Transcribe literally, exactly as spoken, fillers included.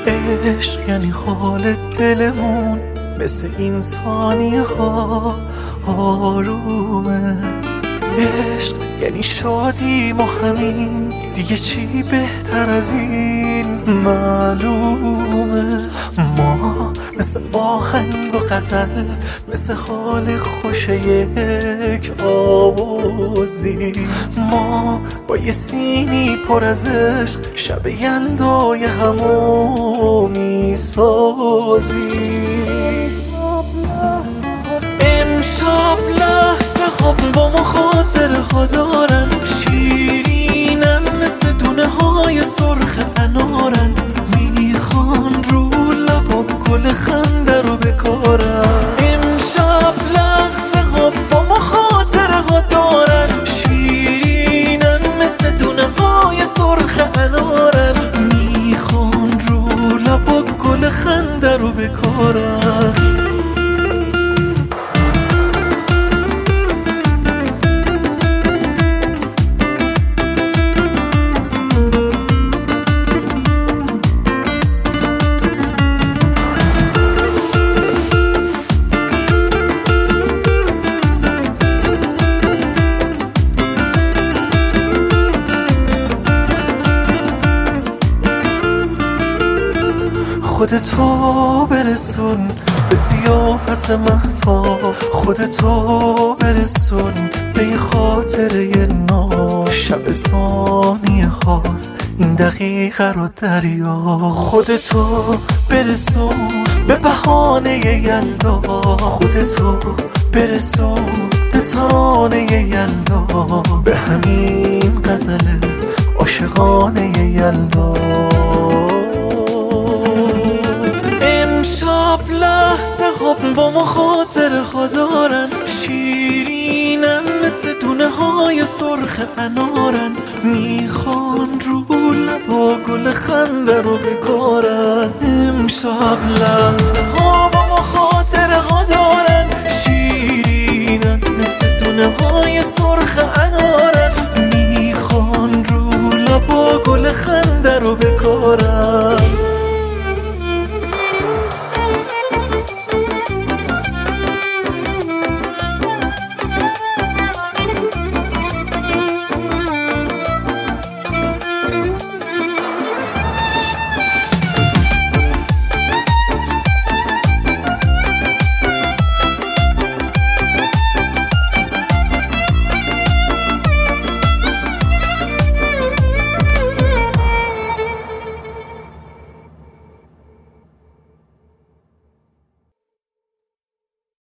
عشق یعنی حال دلمون مثل این ثانیه ها آرومه. عشق یعنی شادیم و همین دیگه، چی بهتر از این معلومه. ما مثل آهنگ و غزل، مثل حال خوش یک آوازی، ما با یه سینی پر از عشق شب یلدای همو میسازی. امشب لحظه ها با ما خاطره ها دارن، شیرینن مثل دونه های سرخ انارن، میخوان رو لبا گل خنده رو بکارن. امشب لحظه ها با ما خاطره ها دارن، شیرینن مثل دونه های سرخ انارن، میخوان رو لبا گل خنده رو بکارن. خودتو برسون به ضیافت مهتاب، خودتو برسون به یه خاطره ناز. شب ثانیه هاست این دقیقه رو دریا، خودتو برسون به بهانه یلدا، خودتو برسون به ترانه یلدا، به همین غزل عاشقانه یلدا. امشب لحظه ها با ما خاطره ها دارن، شیرینن مثل دونه های سرخ انارن، میخوان رو لبا گل خنده رو بکارن. امشب لحظه ها با ما خاطره ها دارن، شیرینن مثل دونه های سرخ انارن، میخوان رو لبا گل خنده